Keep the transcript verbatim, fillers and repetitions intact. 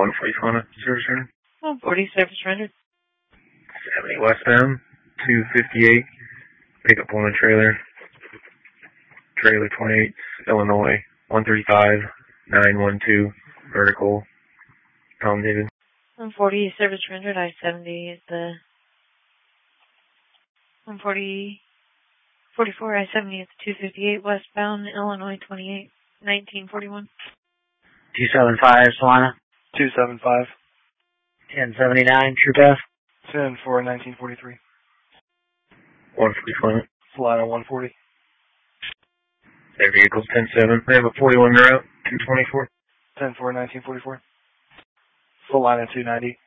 one forty Fauna, service rendered. one forty, service rendered. seventy westbound, two fifty-eight, pickup woman trailer, trailer twenty-eight, Illinois, one thirty-five, nine one two, vertical, Tom David. one forty, service rendered, I seventy is the one forty, forty-four, I seventy is the two fifty-eight westbound, Illinois twenty-eight, nineteen forty-one. two seven five, Solana. two seven five. ten seventy-nine, True Path. ten four, nineteen forty-three. one forty Fauna. Solana one forty. Their vehicle's ten seven. They have a forty-one route, two twenty-four. ten four, nineteen forty-four. Solana two ninety.